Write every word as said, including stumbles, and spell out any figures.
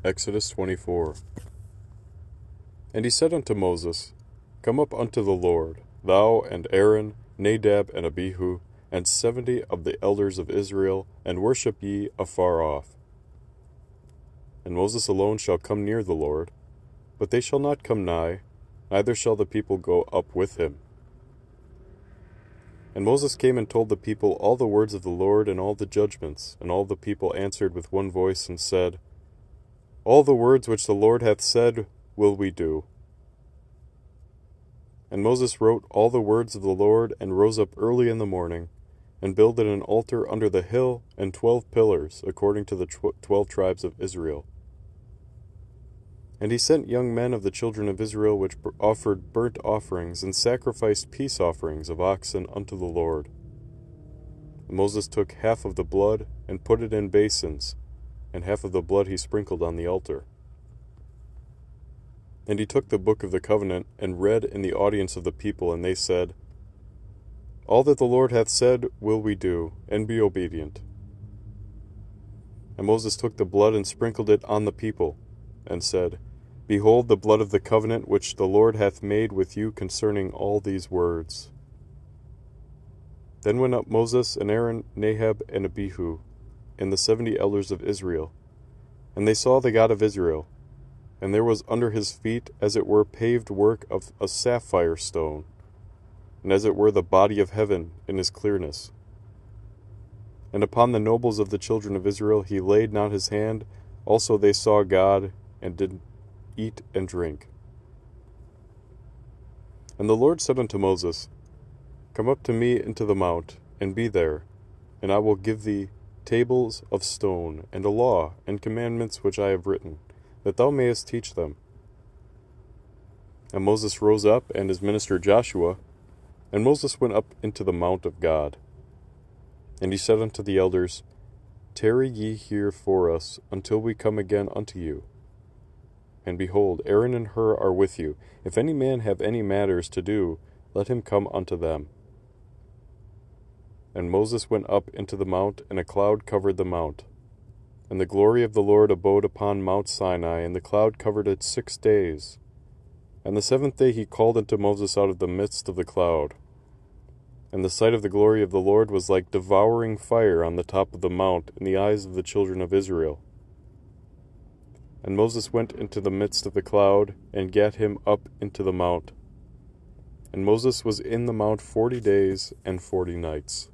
Exodus twenty-four. And he said unto Moses, Come up unto the Lord, thou and Aaron, Nadab and Abihu, and seventy of the elders of Israel, and worship ye afar off. And Moses alone shall come near the Lord, but they shall not come nigh, neither shall the people go up with him. And Moses came and told the people all the words of the Lord and all the judgments, and all the people answered with one voice and said, All the words which the Lord hath said will we do. And Moses wrote all the words of the Lord, and rose up early in the morning, and builded an altar under the hill, and twelve pillars, according to the tw- twelve tribes of Israel. And he sent young men of the children of Israel, which offered burnt offerings, and sacrificed peace offerings of oxen unto the Lord. And Moses took half of the blood, and put it in basins, and half of the blood he sprinkled on the altar. And he took the book of the covenant, and read in the audience of the people, and they said, All that the Lord hath said will we do, and be obedient. And Moses took the blood, and sprinkled it on the people, and said, Behold the blood of the covenant which the Lord hath made with you concerning all these words. Then went up Moses and Aaron, Nadab and Abihu, and the seventy elders of Israel, and they saw the God of Israel. And there was under his feet as it were paved work of a sapphire stone, and as it were the body of heaven in his clearness. And upon the nobles of the children of Israel he laid not his hand, also they saw God, and did eat and drink. And the Lord said unto Moses, Come up to me into the mount, and be there, and I will give thee tables of stone, and a law, and commandments which I have written, that thou mayest teach them. And Moses rose up, and his minister Joshua, and Moses went up into the mount of God. And he said unto the elders, Tarry ye here for us, until we come again unto you. And behold, Aaron and Hur are with you. If any man have any matters to do, let him come unto them. And Moses went up into the mount, and a cloud covered the mount. And the glory of the Lord abode upon Mount Sinai, and the cloud covered it six days. And the seventh day he called unto Moses out of the midst of the cloud. And the sight of the glory of the Lord was like devouring fire on the top of the mount in the eyes of the children of Israel. And Moses went into the midst of the cloud, and gat him up into the mount. And Moses was in the mount forty days and forty nights.